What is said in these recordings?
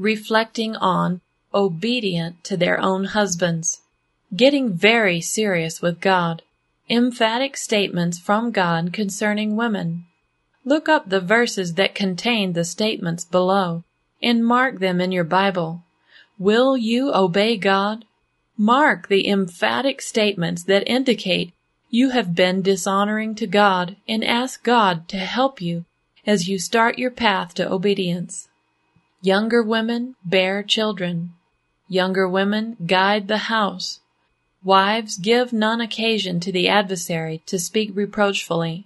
reflecting on, obedient to their own husbands, getting very serious with God, emphatic statements from God concerning women. Look up the verses that contain the statements below and mark them in your Bible. Will you obey God? Mark the emphatic statements that indicate you have been dishonoring to God and ask God to help you as you start your path to obedience. Younger women bear children. Younger women guide the house. Wives, give none occasion to the adversary to speak reproachfully.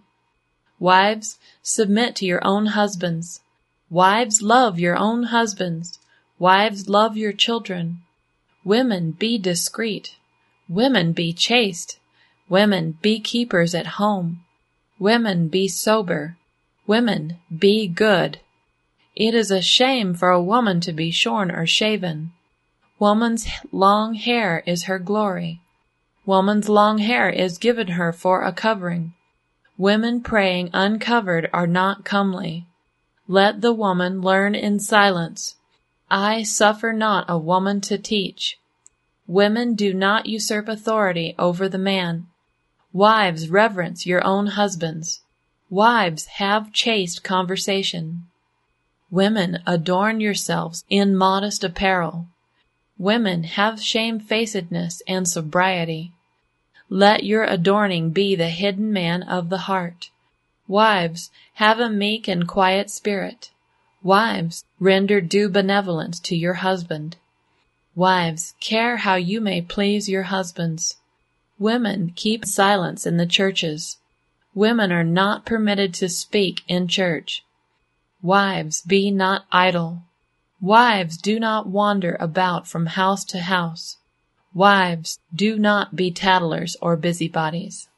Wives, submit to your own husbands. Wives, love your own husbands. Wives, love your children. Women, be discreet. Women, be chaste. Women, be keepers at home. Women, be sober. Women, be good. It is a shame for a woman to be shorn or shaven. Woman's long hair is her glory. Woman's long hair is given her for a covering. Women praying uncovered are not comely. Let the woman learn in silence. I suffer not a woman to teach. Women, do not usurp authority over the man. Wives, reverence your own husbands. Wives, have chaste conversation. Women, adorn yourselves in modest apparel. Women, have shamefacedness and sobriety. Let your adorning be the hidden man of the heart. Wives, have a meek and quiet spirit. Wives, render due benevolence to your husband. Wives, care how you may please your husbands. Women, keep silence in the churches. Women are not permitted to speak in church. Wives, be not idle. Wives, do not wander about from house to house. Wives, do not be tattlers or busybodies.